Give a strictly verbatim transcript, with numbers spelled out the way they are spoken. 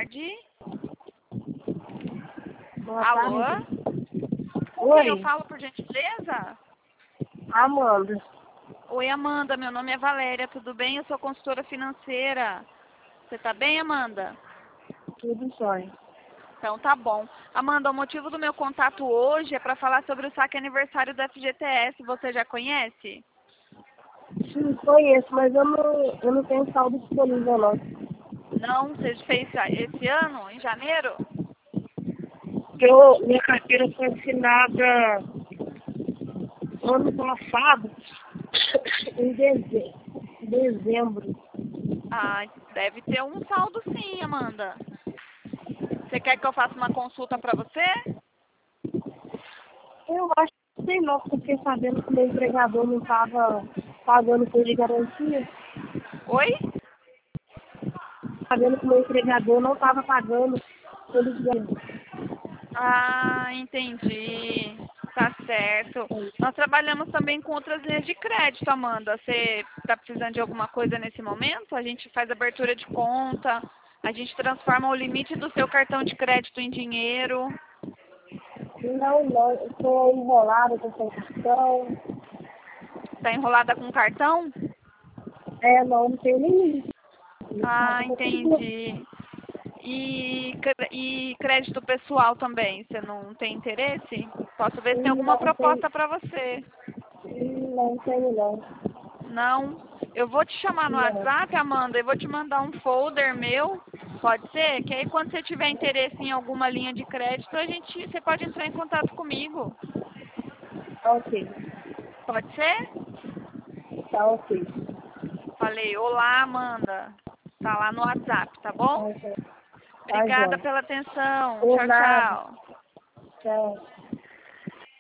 tarde. Boa Alô? tarde. Com Oi. quem eu falo, por gentileza? Amanda. Oi, Amanda. Meu nome é Valéria. Tudo bem? Eu sou consultora financeira. Você tá bem, Amanda? Tudo jóia. Então tá bom. Amanda, o motivo do meu contato hoje é para falar sobre o saque aniversário do F G T S. Você já conhece? Sim, conheço, mas eu não, eu não tenho saldo disponível, não. Não? Você fez esse ano, em janeiro? Eu, minha carteira foi assinada ano passado, em deze- dezembro. Ah, deve ter um saldo sim, Amanda. Você quer que eu faça uma consulta para você? Eu acho que sei não, porque fiquei sabendo que meu empregador não estava pagando por de garantia. Oi? Sabendo que meu empregador não estava pagando pelo de garantia. Ah, entendi. Tá certo. Nós trabalhamos também com outras linhas de crédito, Amanda. Você está precisando de alguma coisa nesse momento? A gente faz abertura de conta, a gente transforma o limite do seu cartão de crédito em dinheiro. Não, não, eu estou enrolada com essa questão. Tá enrolada com cartão? É, não, não tenho nem. Ah, entendi. E, cre- e crédito pessoal também, você não tem interesse? Posso ver se tem alguma Não tenho, proposta para você. não tenho não. Não? Eu vou te chamar no Não. WhatsApp, Amanda, e vou te mandar um folder meu, pode ser? Que aí quando você tiver interesse em alguma linha de crédito, a gente, você pode entrar em contato comigo. Tá ok. Pode ser? Tá ok. Falei, olá, Amanda. Tá lá no WhatsApp, tá Tá, bom? ok. Tá Obrigada jóia. pela atenção. Por Tchau, nada. tchau. Tchau.